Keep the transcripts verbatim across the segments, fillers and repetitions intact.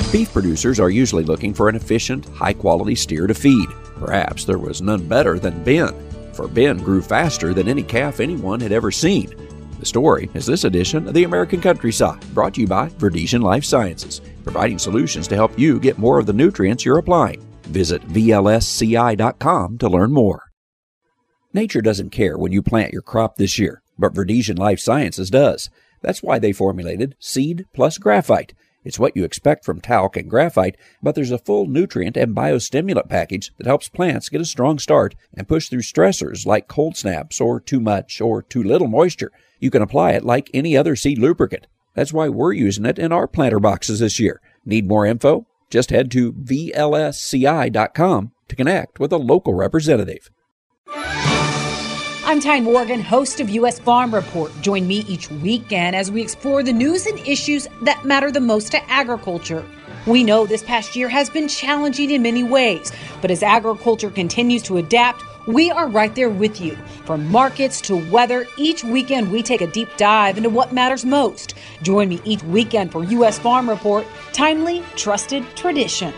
Beef producers are usually looking for an efficient, high-quality steer to feed. Perhaps there was none better than Ben, for Ben grew faster than any calf anyone had ever seen. The story is this edition of the American Countryside, brought to you by Verdesian Life Sciences, providing solutions to help you get more of the nutrients you're applying. Visit V L S C I dot com to learn more. Nature doesn't care when you plant your crop this year, but Verdesian Life Sciences does. That's why they formulated Seed Plus Graphite. It's what you expect from talc and graphite, but there's a full nutrient and biostimulant package that helps plants get a strong start and push through stressors like cold snaps or too much or too little moisture. You can apply it like any other seed lubricant. That's why we're using it in our planter boxes this year. Need more info? Just head to V L S C I dot com to connect with a local representative. I'm Ty Morgan, host of U S Farm Report. Join me each weekend as we explore the news and issues that matter the most to agriculture. We know this past year has been challenging in many ways, but as agriculture continues to adapt, we are right there with you. From markets to weather, each weekend we take a deep dive into what matters most. Join me each weekend for U S Farm Report, timely, trusted tradition.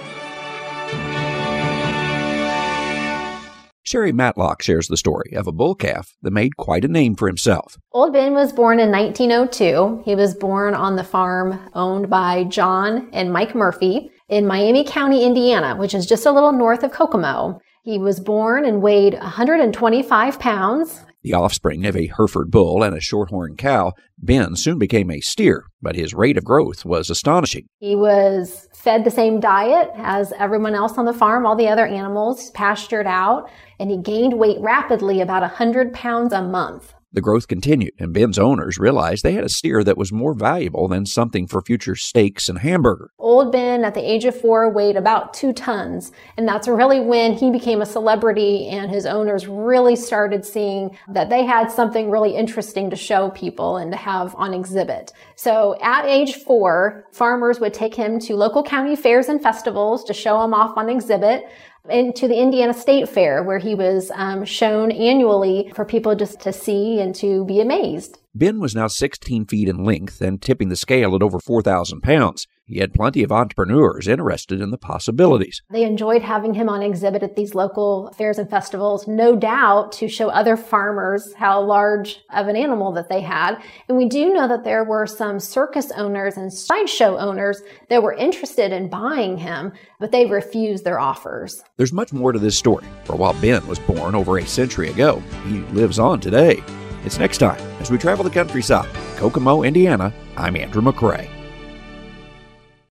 Sherry Matlock shares the story of a bull calf that made quite a name for himself. Old Ben was born in nineteen oh two. He was born on the farm owned by John and Mike Murphy in Miami County, Indiana, which is just a little north of Kokomo. He was born and weighed one hundred twenty-five pounds. The offspring of a Hereford bull and a shorthorn cow, Ben soon became a steer, but his rate of growth was astonishing. He was fed the same diet as everyone else on the farm, all the other animals, pastured out, and he gained weight rapidly, about one hundred pounds a month. The growth continued, and Ben's owners realized they had a steer that was more valuable than something for future steaks and hamburger. Old Ben, at the age of four, weighed about two tons, and that's really when he became a celebrity, and his owners really started seeing that they had something really interesting to show people and to have on exhibit. So at age four, farmers would take him to local county fairs and festivals to show him off on exhibit, and to the Indiana State Fair, where he was um, shown annually for people just to see and to be amazed. Ben was now sixteen feet in length and tipping the scale at over four thousand pounds. He had plenty of entrepreneurs interested in the possibilities. They enjoyed having him on exhibit at these local fairs and festivals, no doubt to show other farmers how large of an animal that they had. And we do know that there were some circus owners and sideshow owners that were interested in buying him, but they refused their offers. There's much more to this story, for while Ben was born over a century ago, he lives on today. It's next time as we travel the countryside. Kokomo, Indiana, I'm Andrew McCrae.